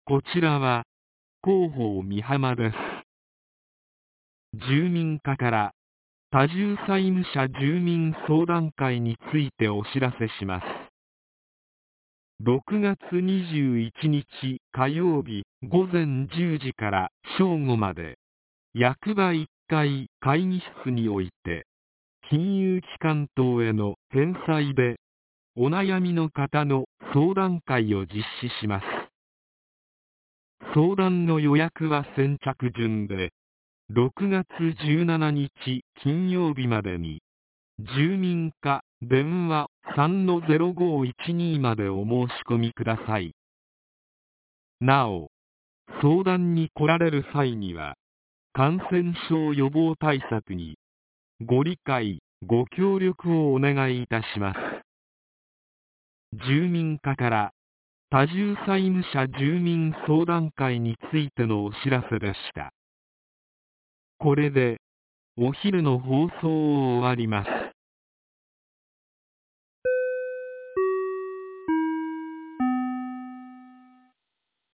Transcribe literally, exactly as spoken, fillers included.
こちらは広報美浜です。住民課から多重債務者住民相談会についてお知らせします。ろくがつにじゅういちにち火曜日ごぜんじゅうじから正午まで、役場いっかい会議室において、金融機関等への返済でお悩みの方の相談会を実施します。相談の予約は先着順で、ろくがつじゅうしちにち金曜日までに、住民課電話 さんのゼロごいちに までお申し込みください。なお、相談に来られる際には、感染症予防対策にご理解、ご協力をお願いいたします。住民課から多重債務者住民相談会についてのお知らせでした。これでお昼の放送を終わります。